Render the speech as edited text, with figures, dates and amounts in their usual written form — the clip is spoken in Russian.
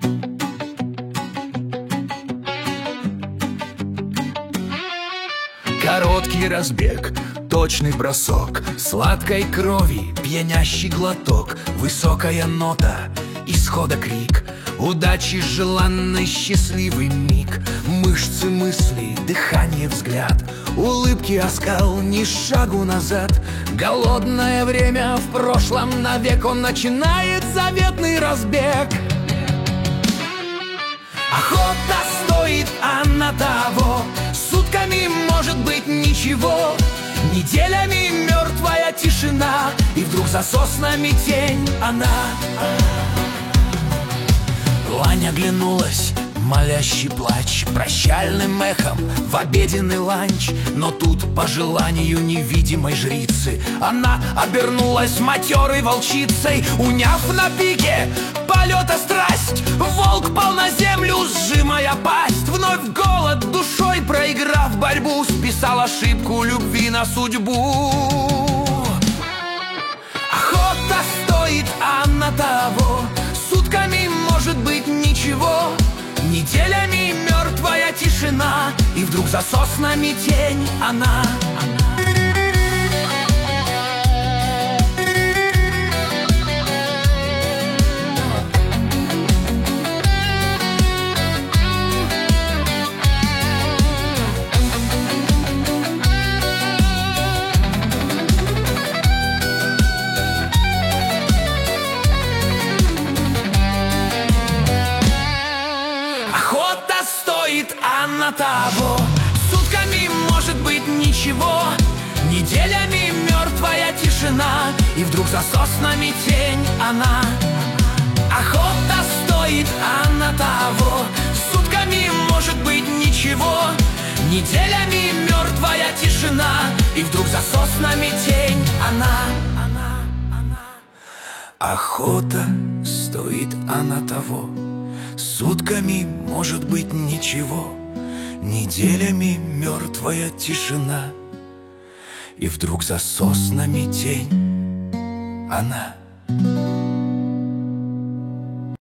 Короткий разбег, точный бросок, сладкой крови пьянящий глоток, высокая нота, исхода крик, удачи желанный счастливый миг, мышцы мысли, дыхание взгляд, улыбки оскал, ни шагу назад. Голодное время в прошлом навек, он начинает заветный разбег. Охота стоит, она того, сутками может быть ничего, неделями мертвая тишина, и вдруг за соснами тень она. Лань оглянулась, молящий плач, прощальным эхом в обеденный ланч. Но тут, по желанию невидимой жрицы, она обернулась матерой волчицей. Уняв на пике полета страсть, волк пал на землю, сжимая пасть. Вновь голод душой проиграв борьбу, списал ошибку любви на судьбу. Охота стоит, она того, сутками может быть ничего, неделями мертвая тишина, и вдруг за соснами тень она. Охота стоит, она того, сутками может быть ничего, неделями мертвая тишина, и вдруг за соснами тень она. Охота стоит, она того, сутками может быть ничего, неделями мертвая тишина, и вдруг за соснами тень она. Охота стоит, она того, сутками может быть ничего, неделями мертвая тишина, и вдруг за соснами тень она.